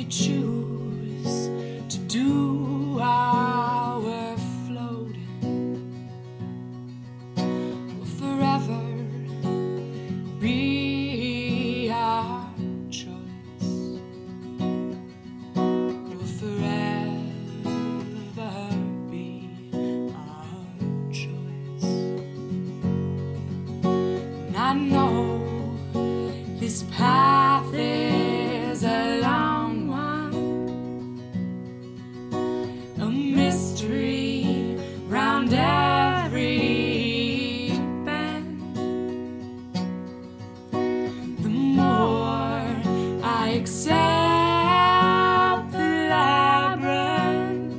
we choose to do while we're floating will forever be our choice. Will forever be our choice. And I know this path is a long one, a mystery round every bend. The more I accept the labyrinth,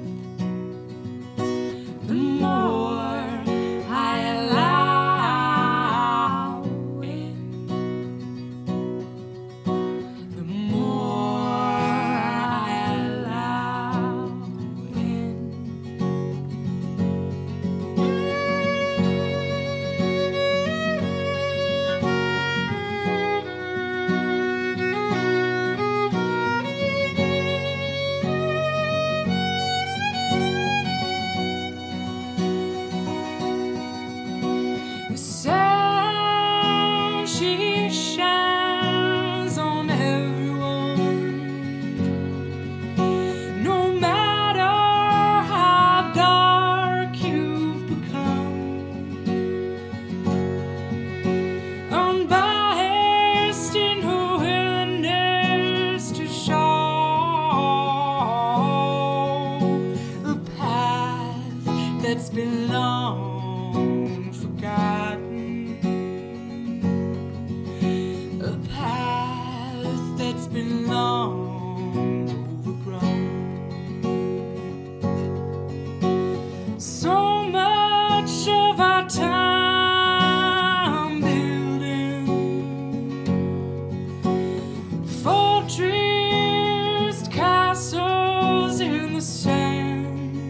the more I allow in. The more I allow in. The sun, she shines on everyone, no matter how dark you've become. Unbiased in her willingness to show a path that's been long forgotten, a path that's been long overgrown. So much of our time building fortress castles in the sand,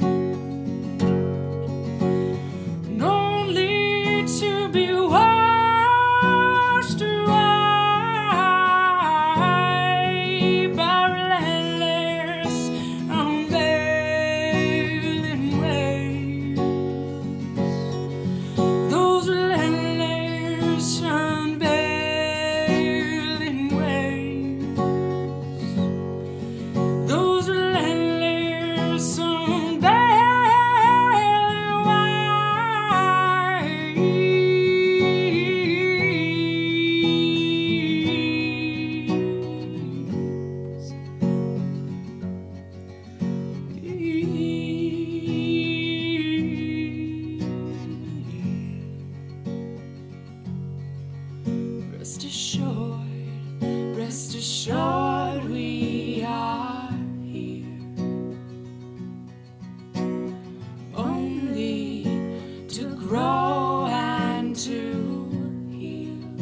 and only to be washed away by relentless, unveiling waves. Those relentless, unveiling waves. Those relentless, unveiling rest assured, we are here only to grow and to heal.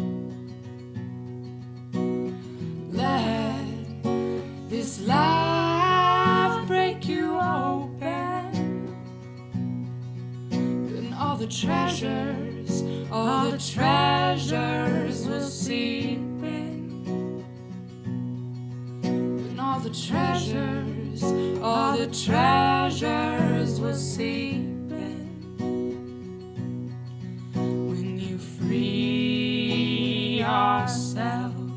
Let this life break you open, and all the treasures will seep in. And all the treasures will seep in. When you free yourself